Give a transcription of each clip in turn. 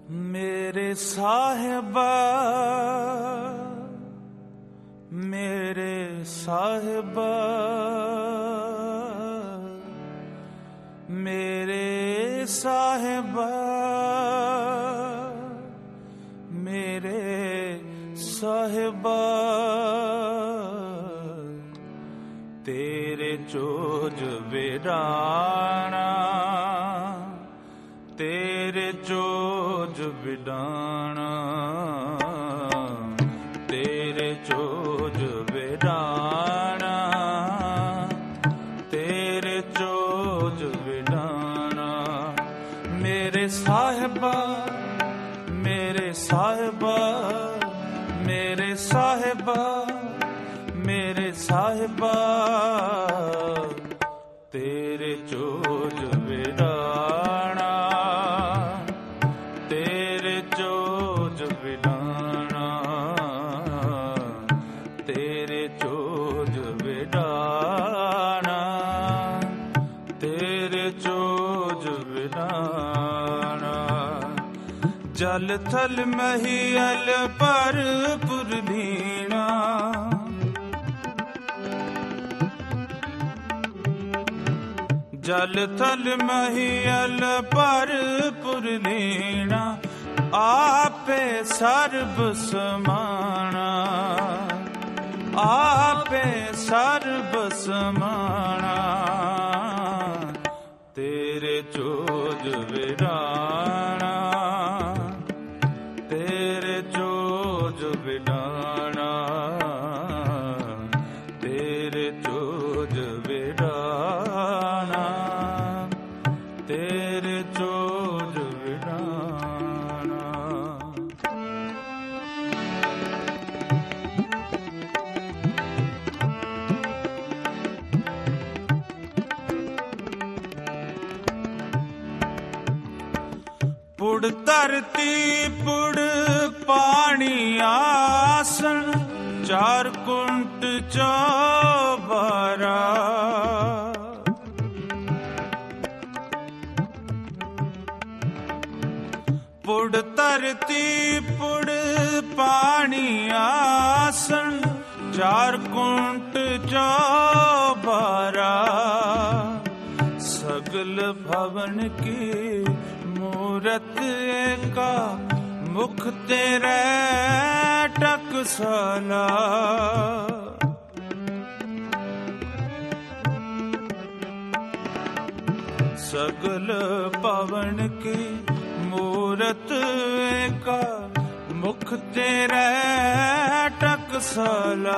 ਮੇਰੇ ਸਾਹਿਬਾ, ਮੇਰੇ ਸਾਹਿਬਾ, ਮੇਰੇ ਸਾਹਿਬਾ, ਮੇਰੇ ਸਾਹਿਬਾ, ਤੇਰੇ ਚੋਜ ਵਿਡਾਣਾ, ਤੇਰੇ ਚੋਜ ਵਿਡਾਣਾ, ਤੇਰੇ ਚੋਜ ਵਿਡਾਣਾ, ਤੇਰੇ ਚੋਜ ਵਿਡਾਣਾ। ਮੇਰੇ ਸਾਹਿਬਾ, ਮੇਰੇ ਸਾਹਿਬਾ, ਮੇਰੇ ਸਾਹਿਬਾ, ਮੇਰੇ ਸਾਹਿਬਾ, ਤੇਰੇ ਚੋਜ ਵਿਡਾਣਾ, ਤੇਰੇ ਚੋਜ ਵਿਡਾਣਾ, ਤੇਰੇ ਚੋਜ ਵਿਡਾਣਾ, ਤੇਰੇ ਚੋਜ ਵਿਡਾਣਾ। ਜਲ ਥਲ ਮਹੀਅਲ ਪਰ ਪੁਰਨੀਣਾ, ਜਲ ਥਲ ਮਹੀਅਲ ਪਰ ਪੁਰਨੀਣਾ, ਆਪੇ ਸਰਬ ਸਮਾਣਾ, ਆਪੇ ਸਰਬ ਸਮਾਣਾ, ਤੇਰੇ ਚੋਜ ਵਿਡਾਣਾ, ਤੇਰੇ ਚੋਜ ਵਿਡਾਣਾ, ਤੇਰੇ ਚੋਜ ਵਿਡਾਣਾ, ਤੇਰੇ ਚੋਜ ਵਿਡਾਣਾ। ਪੁੜ ਧਰਤੀ ਪੁੜ ਪਾਣੀ ਆਸਣ, ਚਾਰ ਕੁੰਟ ਚੌਬਾਰਾ, ਪੁੜ ਧਰਤੀ ਪੁੜ ਪਾਣੀ ਆਸਣ, ਚਾਰ ਕੁੰਟ ਚੌਬਾਰਾ, ਸਗਲ ਭਵਨ ਕੀ ਮੂਰਤ ਏਕਾ, ਮੁਖ ਤੇਰੇ ਟਕਸਾਲਾ, ਸਗਲ ਭਵਨ ਕੀ ਮੂਰਤ ਏਕਾ, ਮੁਖ ਤੇਰੇ ਟਕਸਾਲਾ,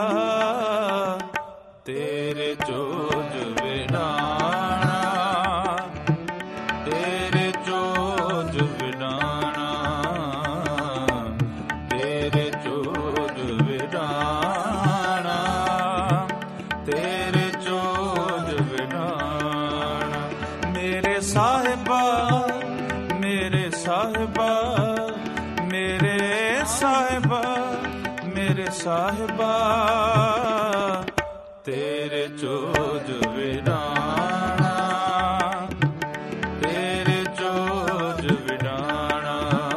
ਤੇਰੇ ਚੋਜ ਵਿਡਾਣਾ, ਤੇਰੇ ਚੋਜ ਵਿਡਾਣਾ, ਤੇਰੇ ਚੋਜ ਵਿਡਾਣਾ, ਤੇਰੇ ਚੋਜ ਵਿਡਾਣਾ। ਮੇਰੇ ਸਾਹਿਬਾ, ਮੇਰੇ ਸਾਹਿਬਾ, ਮੇਰੇ ਸਾਹਿਬਾ, ਮੇਰੇ ਸਾਹਿਬਾ, ਤੇਰੇ ਚੋਜ ਵਿਡਾਣਾ, ਤੇਰੇ ਚੋਜ ਵਿਡਾਣਾ,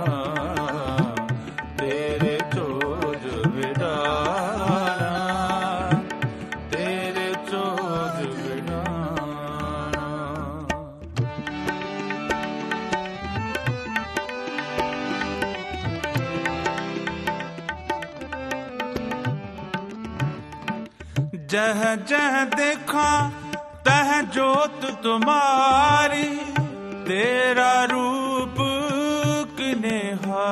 ਤੇਰੇ ਚੋਜ ਵਿਡਾਣਾ, ਤੇਰੇ ਚੋਜ ਵਿਡਾਣਾ। जह जह देखा तह जोत तुम्हारी, तेरा रूप किनेहा,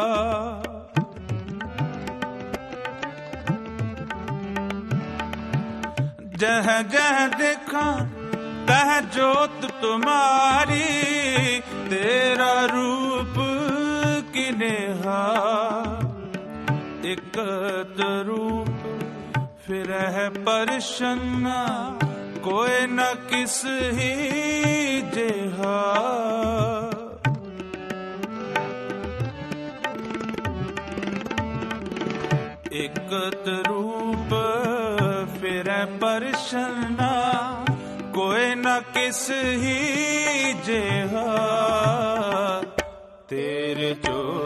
जह जह देखा तह जोत तुम्हारी, तेरा रूप किनेहा, एकत रूप फिर है परशन्ना, कोई न किस ही जेहा, एकत रूप फिर है परशन्ना, कोई न किस ही जेहा, तेरे जो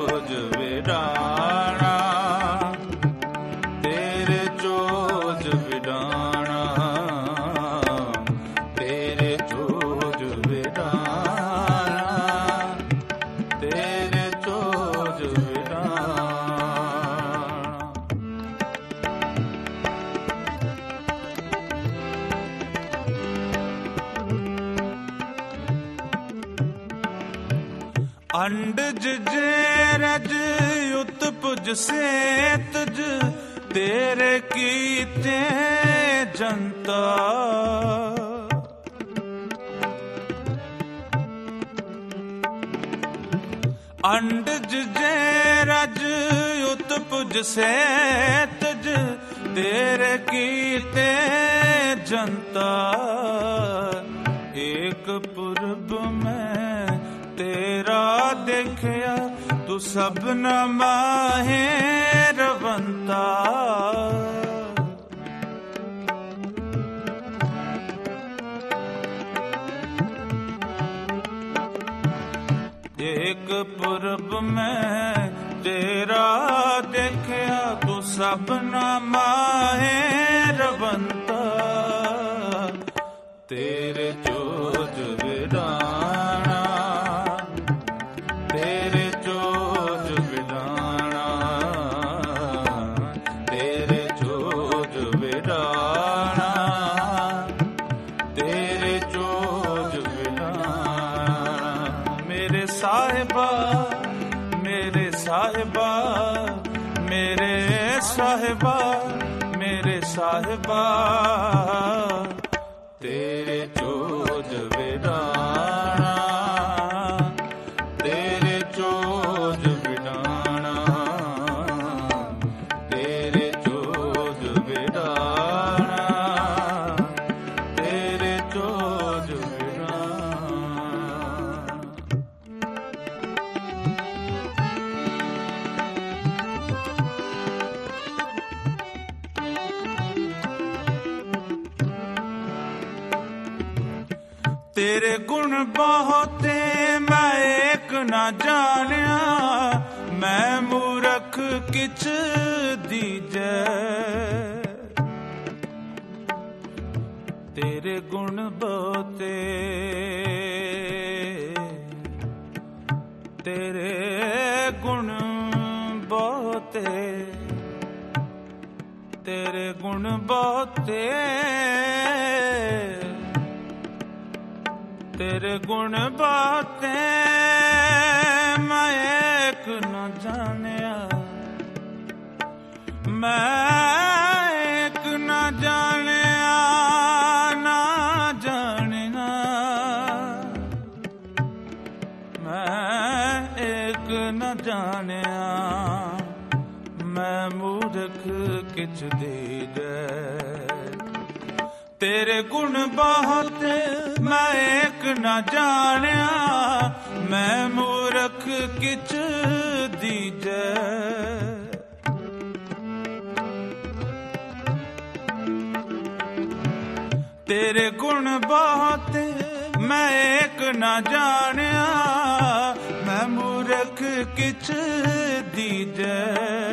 ਅੰਡਜ ਜੇਰਜ ਉਤਪੁਜ ਸੇਤਜ ਤੇਰੇ ਕੀਤੇ ਜਨਤਾ ਅੰਡਜ ਜੇਰਜ ਉਤਪੁਜ ਸੇਤਜ ਤੇਰੇ ਕੀਤੇ ਜਨਤਾ ਏਕ ਪੁਰਬ ਮੈਂ ਤੇਰਾ ਦੇਖਿਆ ਤੂੰ ਸਭਨਾ ਮਾਹੇ ਰਵੰਤਾ ਏਕ ਪੁਰਬ ਮੈਂ ਤੇਰਾ ਦੇਖਿਆ ਤੂੰ ਸਭਨਾ ਮਾਹੇ ਰਵੰਤਾ ਤੇਰੇ ਜੋਜ ਵਿਡਾਣਾ ਤੇਰੇ ਜੋਜ ਵਿਡਾਣਾ ਤੇਰੇ ਜੋਜ ਵਿਡਾਣਾ ਤੇਰੇ ਜੋਜ ਵਿਡਾਣਾ ਮੇਰੇ ਸਾਹਿਬਾ ਮੇਰੇ ਸਾਹਿਬਾ ਮੇਰੇ ਸਾਹਿਬਾ ਮੇਰੇ ਸਾਹਿਬਾ ਤੇਰੇ ਜੋਜ ਵਿਡਾਣਾ ਤੇਰੇ ਜੋਜ ਵਿਡਾਣਾ ਤੇਰੇ ਜੋਜ ਵਿਡਾਣਾ ਤੇਰੇ ਜੋਜ ਵਿਡਾਣਾ ਤੇਰੇ ਗੁਣ ਬਹੁਤੇ ਮੈਂ ਏਕ ਨਾ ਜਾਣਿਆ ਮੈਂ ਮੂਰਖ ਕਿਛ ਦੀਜੈ ਤੇਰੇ ਗੁਣ ਬਹੁਤੇ ਤੇਰੇ ਗੁਣ ਬਹੁਤੇ ਤੇਰੇ ਗੁਣ ਬਹੁਤੇ ਤੇਰੇ ਗੁਣ ਬਾਤੇ ਮੈਂ ਏਕ ਨਾ ਜਾਣਿਆ ਮੈਂ ਏਕ ਨਾ ਜਾਣਿਆ ਨਾ ਜਾਣਿਆ ਮੈਂ ਏਕ ਨਾ ਜਾਣਿਆ ਮੈਂ ਮੂਰਖ ਕਿਛ ਦੀਜੈ ਤੇਰੇ ਗੁਣ ਬਹੁਤ ਮੈਂ ਏਕ ਨਾ ਜਾਣਿਆ ਮੈਂ ਮੂਰਖ ਕਿਛ ਦੀਜੈ ਤੇਰੇ ਗੁਣ ਬਹੁਤ ਮੈਂ ਏਕ ਨਾ ਜਾਣਿਆ ਮੈਂ ਮੂਰਖ ਕਿਛ ਦੀਜੈ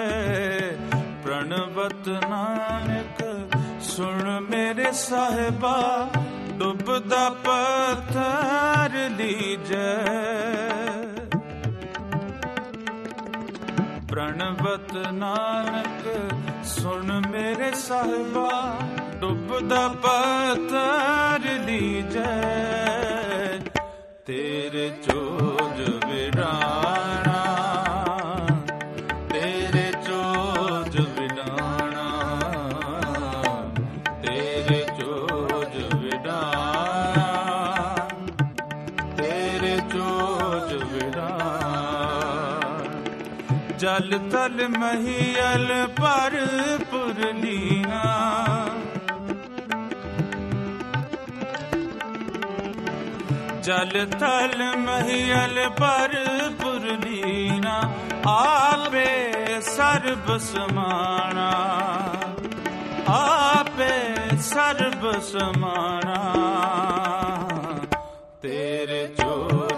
ਪ੍ਰਣਵਤ ਨਾਨਕ ਸੁਣ ਮੇਰੇ ਸਾਹਿਬਾ ਡੁੱਬਦਾ ਪੱਥਰ ਲੀਜੈ ਪ੍ਰਣਵਤ ਨਾਨਕ ਸੁਣ ਮੇਰੇ ਸਾਹਿਬਾ ਡੁੱਬਦਾ ਪੱਥਰ ਲੀਜੈ ਤੇਰੇ ਜੋਜ ਵਿਡਾਣਾ ਤੇਰੇ ਜੋਜ ਵਿਡਾਣਾ ਤੇਰੇ ਜੋਜ ਵਿਡਾਣਾ ਤੇਰੇ ਜੋਜ ਵਿਡਾਣਾ ਜਲ ਤਲ ਮਹੀਅਲ ਪਰ ਪੁਰਲੀਨਾ ਜਲ ਤਲ ਮਹੀਅਲ ਪਰ ਪੁਰਲੀਨਾ ਆਪੇ ਸਰਬ ਸਮਾਣਾ ਆਪੇ ਸਰਬ ਸਮਾਣਾ ਤੇਰੇ ਜੋਰ